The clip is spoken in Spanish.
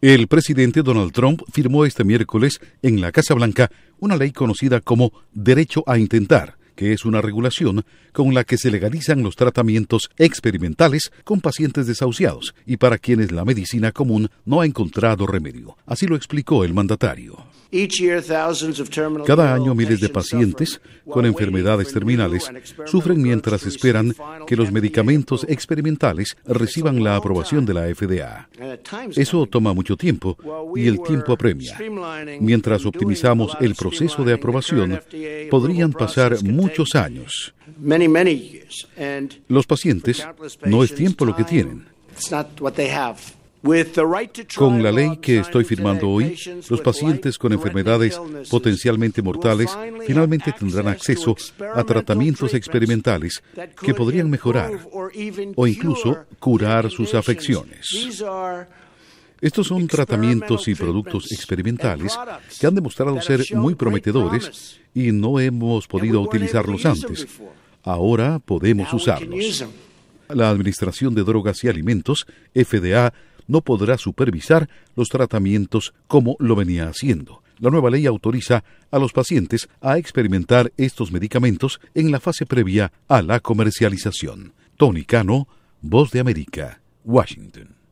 El presidente Donald Trump firmó este miércoles en la Casa Blanca una ley conocida como Derecho a Intentar, que es una regulación con la que se legalizan los tratamientos experimentales con pacientes desahuciados y para quienes la medicina común no ha encontrado remedio. Así lo explicó el mandatario. Cada año miles de pacientes con enfermedades terminales sufren mientras esperan que los medicamentos experimentales reciban la aprobación de la FDA. Eso toma mucho tiempo y el tiempo apremia. Mientras optimizamos el proceso de aprobación, podrían pasar muchos años. Los pacientes no es tiempo lo que tienen. Con la ley que estoy firmando hoy, los pacientes con enfermedades potencialmente mortales finalmente tendrán acceso a tratamientos experimentales que podrían mejorar o incluso curar sus afecciones. Estos son tratamientos y productos experimentales que han demostrado ser muy prometedores y no hemos podido utilizarlos antes. Ahora podemos usarlos. La Administración de Drogas y Alimentos, FDA, no podrá supervisar los tratamientos como lo venía haciendo. La nueva ley autoriza a los pacientes a experimentar estos medicamentos en la fase previa a la comercialización. Tony Cano, Voz de América, Washington.